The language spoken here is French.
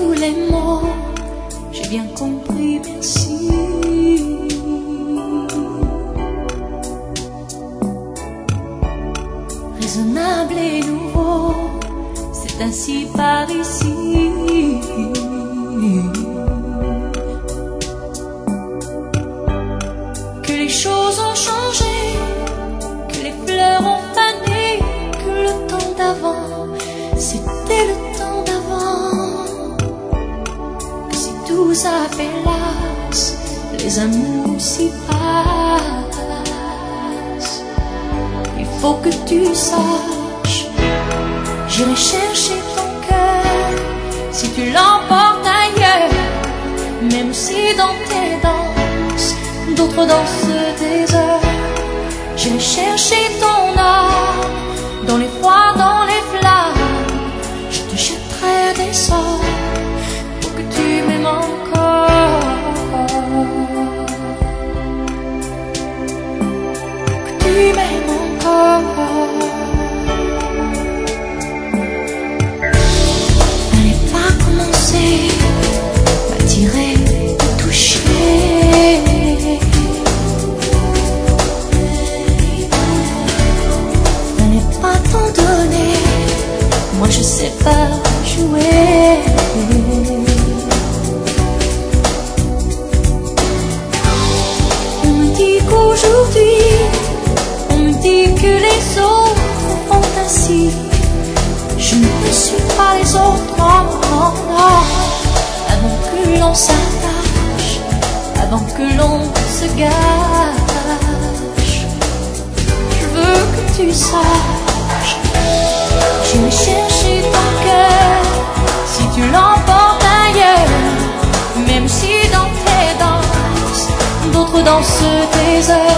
tous les mots, j'ai bien compris, merci. Raisonnable et nouveau, c'est ainsi par ici. Que les choses ont changé, que les fleurs ont fané, que le temps d'avant, c'était le temps d'avant. Que si tout ça fait las, les amours s'y passent. Il faut que tu saches, j'irai chercher ton cœur si tu l'emportes ailleurs. Même si dans tes danses, d'autres dansent des heures. J'irai chercher ton âme, dans les froids, dans les flammes. Je te jetterai des sorts pour que tu m'aimes encore. Que tu m'aimes encore. N'allez pas commencer, m'attirer, me toucher. N'allez pas t'en donner, moi je sais pas jouer. On me dit qu'aujourd'hui, on me dit que les autres font ainsi. Je ne suis pas les autres, non, non, non. Avant que l'on s'attache, avant que l'on se gâche, je veux que tu saches, j'irai chercher ton cœur si tu l'emportes ailleurs. Même si dans tes danses, d'autres dansent tes heures.